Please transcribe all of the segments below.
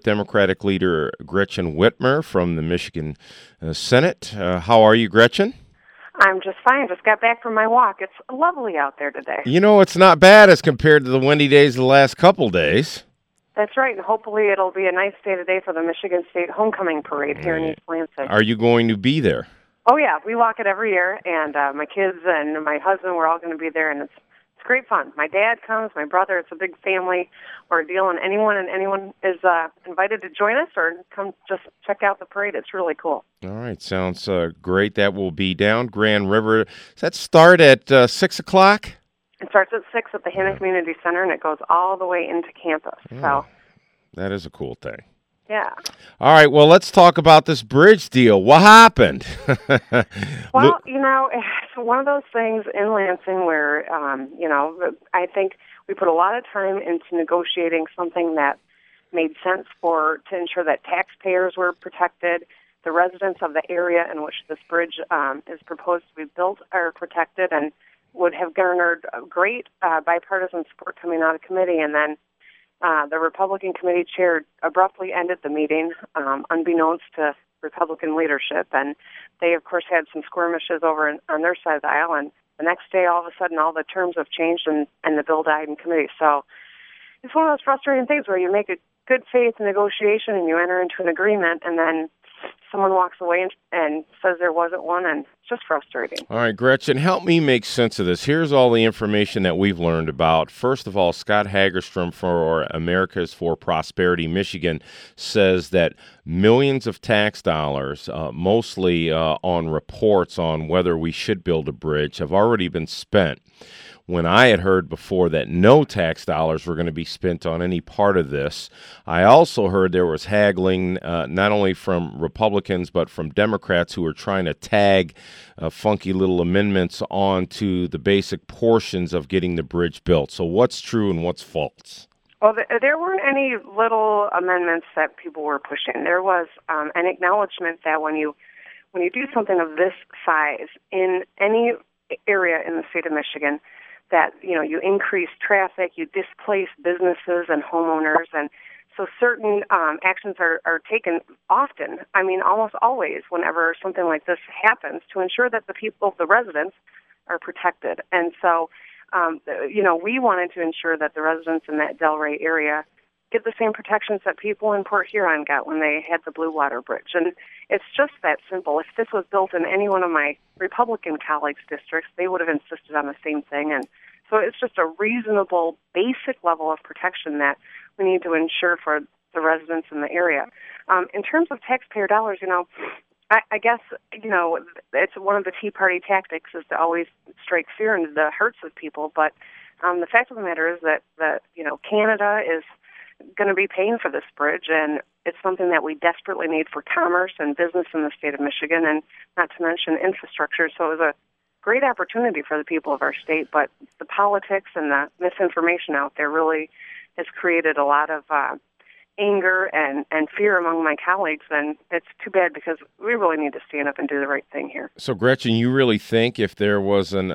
Democratic leader Gretchen Whitmer from the Michigan Senate. How are you, Gretchen? I'm just fine. Just got back from my walk. It's lovely out there today. You know, it's not bad as compared to the windy days of the last couple days. That's right, and hopefully it'll be a nice day today for the Michigan State Homecoming Parade here in East Lansing. Are you going to be there? Oh, yeah. We walk it every year, and my kids and my husband, we're all going to be there, and it's great fun. My dad comes, my brother. It's a big family ordeal, and anyone is invited to join us or come just check out the parade. It's really cool. All right. Sounds great. That will be down Grand River. Does that start at 6 o'clock? It starts at 6 at the Hanna Community Center, and it goes all the way into campus. So that is a cool thing. Yeah. All right, well, let's talk about this bridge deal. What happened? Well, you know, it's one of those things in Lansing where, you know, I think we put a lot of time into negotiating something that made sense to ensure that taxpayers were protected, the residents of the area in which this bridge is proposed to be built are protected, and would have garnered great bipartisan support coming out of committee, and then the Republican committee chair abruptly ended the meeting, unbeknownst to Republican leadership, and they, of course, had some skirmishes over on their side of the aisle, and the next day, all of a sudden, all the terms have changed, and the bill died in committee. So it's one of those frustrating things where you make a good faith negotiation and you enter into an agreement, and then someone walks away and says there wasn't one, and it's just frustrating. All right, Gretchen, help me make sense of this. Here's all the information that we've learned about. First of all, Scott Hagerstrom for Americas for Prosperity Michigan says that millions of tax dollars, mostly on reports on whether we should build a bridge, have already been spent. When I had heard before that no tax dollars were going to be spent on any part of this, I also heard there was haggling not only from Republicans but from Democrats who were trying to tag funky little amendments onto the basic portions of getting the bridge built. So what's true and what's false? Well, there weren't any little amendments that people were pushing. There was an acknowledgement that when you do something of this size in any area in the state of Michigan, that, you know, you increase traffic, you displace businesses and homeowners, and so certain actions are taken often, I mean almost always, whenever something like this happens, to ensure that the people, the residents, are protected. And so, you know, we wanted to ensure that the residents in that Delray area get the same protections that people in Port Huron got when they had the Blue Water Bridge. And it's just that simple. If this was built in any one of my Republican colleagues' districts, they would have insisted on the same thing. And so it's just a reasonable, basic level of protection that we need to ensure for the residents in the area. In terms of taxpayer dollars, you know, I guess, you know, it's one of the Tea Party tactics is to always strike fear into the hearts of people. But the fact of the matter is that you know, Canada is going to be paying for this bridge, and it's something that we desperately need for commerce and business in the state of Michigan, and not to mention infrastructure. So it was a great opportunity for the people of our state, but the politics and the misinformation out there really has created a lot of anger and fear among my colleagues, and it's too bad because we really need to stand up and do the right thing here. So, Gretchen, you really think if there was an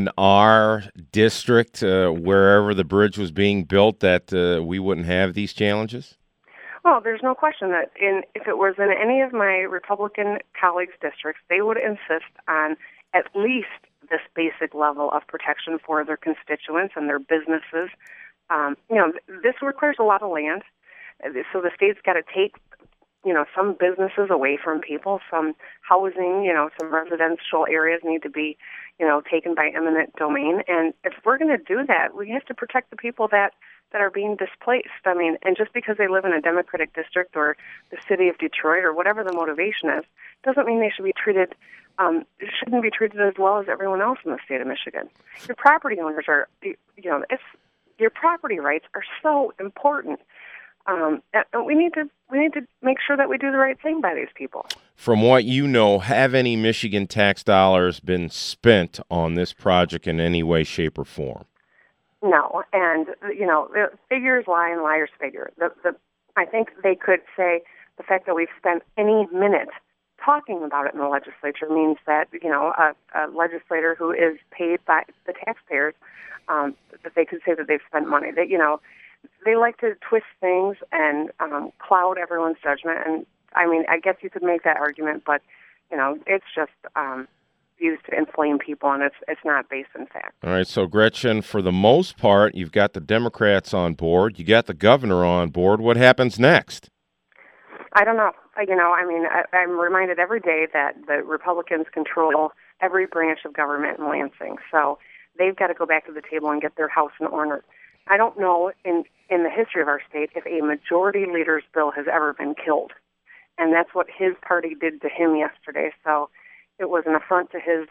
R district wherever the bridge was being built that we wouldn't have these challenges? Well, there's no question that if it was in any of my Republican colleagues' districts, they would insist on at least this basic level of protection for their constituents and their businesses. You know, this requires a lot of land. So the state's got to take, you know, some businesses away from people, some housing, you know, some residential areas need to be, you know, taken by eminent domain. And if we're going to do that, we have to protect the people that are being displaced. I mean, and just because they live in a Democratic district or the city of Detroit or whatever the motivation is, doesn't mean they should be treated, shouldn't be treated as well as everyone else in the state of Michigan. Your property owners are, you know, your property rights are so important. And we need to make sure that we do the right thing by these people. From what you know, have any Michigan tax dollars been spent on this project in any way, shape, or form? No, and you know, the figures lie and liars figure. I think they could say the fact that we've spent any minute talking about it in the legislature means that, you know, a legislator who is paid by the taxpayers, that they could say that they've spent money. That, you know, they like to twist things and cloud everyone's judgment. And I mean, I guess you could make that argument, but it's just used to inflame people, and it's not based in fact. All right, so Gretchen, for the most part, you've got the Democrats on board, you got the governor on board. What happens next? I don't know. I'm reminded every day that the Republicans control every branch of government in Lansing, so they've got to go back to the table and get their house in order. I don't know in the history of our state if a majority leader's bill has ever been killed, and that's what his party did to him yesterday. So it was an affront to his,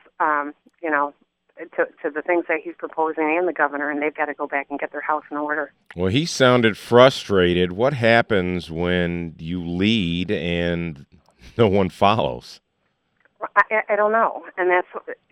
to the things that he's proposing and the governor, and they've got to go back and get their house in order. Well, he sounded frustrated. What happens when you lead and no one follows? I don't know, and that's,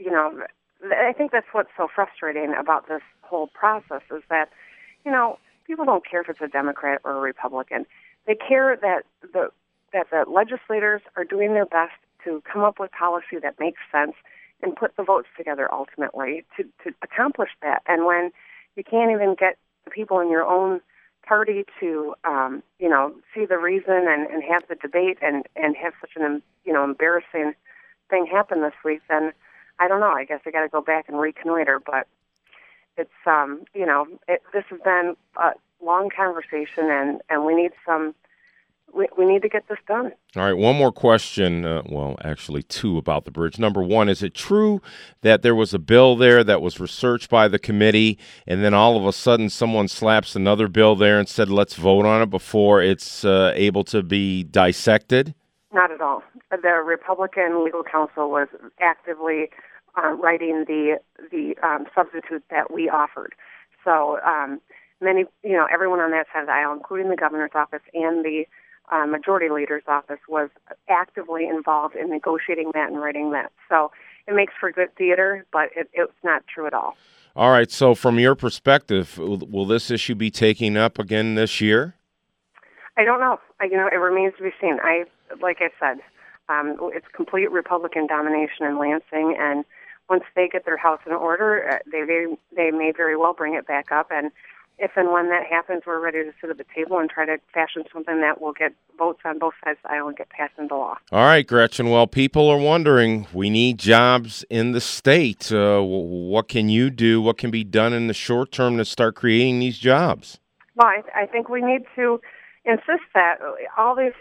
I think that's what's so frustrating about this whole process is that, people don't care if it's a Democrat or a Republican. They care that the legislators are doing their best to come up with policy that makes sense and put the votes together ultimately to accomplish that. And when you can't even get the people in your own party to, see the reason and have the debate and have such an, embarrassing thing happen this week, then I don't know. I guess I got to go back and reconnoiter. But it's, this has been a long conversation, and we need we need to get this done. All right, one more question, actually two about the bridge. Number one, is it true that there was a bill there that was researched by the committee, and then all of a sudden someone slaps another bill there and said, let's vote on it before it's able to be dissected? Not at all. The Republican legal counsel was actively writing the substitute that we offered. So everyone on that side of the aisle, including the governor's office and the majority leader's office, was actively involved in negotiating that and writing that. So it makes for good theater, but it's not true at all. All right. So from your perspective, will this issue be taken up again this year? I don't know. It remains to be seen. Like I said, it's complete Republican domination in Lansing, and once they get their house in order, they may very well bring it back up. And if and when that happens, we're ready to sit at the table and try to fashion something that will get votes on both sides of the aisle and get passed into law. All right, Gretchen. Well, people are wondering, we need jobs in the state. What can you do? What can be done in the short term to start creating these jobs? Well, I think we need to insist that all this,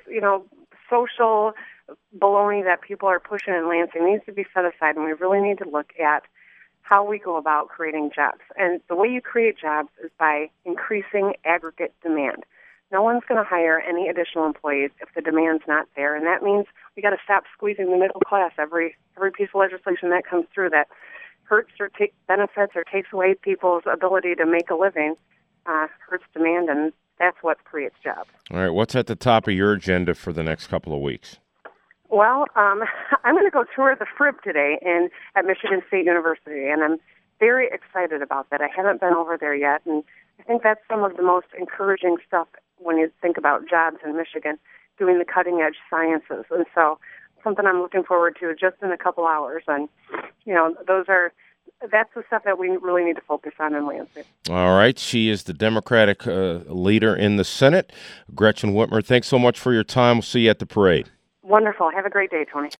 social baloney that people are pushing in Lansing needs to be set aside, and we really need to look at how we go about creating jobs. And the way you create jobs is by increasing aggregate demand. No one's going to hire any additional employees if the demand's not there, and that means we got to stop squeezing the middle class. Every piece of legislation that comes through that hurts or benefits or takes away people's ability to make a living hurts demand, and that's what creates jobs. All right, what's at the top of your agenda for the next couple of weeks? Well, I'm going to go tour the FRIB today at Michigan State University, and I'm very excited about that. I haven't been over there yet, and I think that's some of the most encouraging stuff when you think about jobs in Michigan, doing the cutting-edge sciences. And so something I'm looking forward to just in a couple hours. And, that's the stuff that we really need to focus on in Lansing. All right. She is the Democratic leader in the Senate. Gretchen Whitmer, thanks so much for your time. We'll see you at the parade. Wonderful. Have a great day, Tony.